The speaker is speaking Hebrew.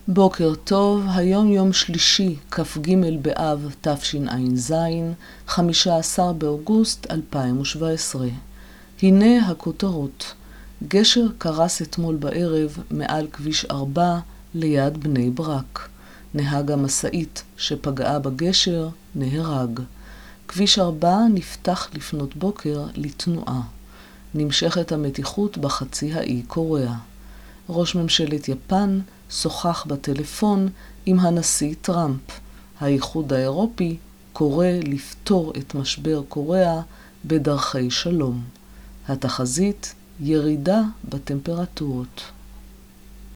בוקר טוב, היום יום שלישי, כ"ג באב תשע"ז, 15 באוגוסט 2017. הנה הכותרות. גשר קרס אתמול בערב מעל כביש 4 ליד בני ברק. נהג המשאית שפגעה בגשר נהרג. כביש 4 נפתח לפנות בוקר לתנועה. נמשכת המתיחות בחצי האי קוריאה. ראש ממשלת יפן שוחח בטלפון עם הנשיא טראמפ. האיחוד האירופי קורא לפתור את משבר קוריאה בדרכי שלום. התחזית ירידה בטמפרטורות.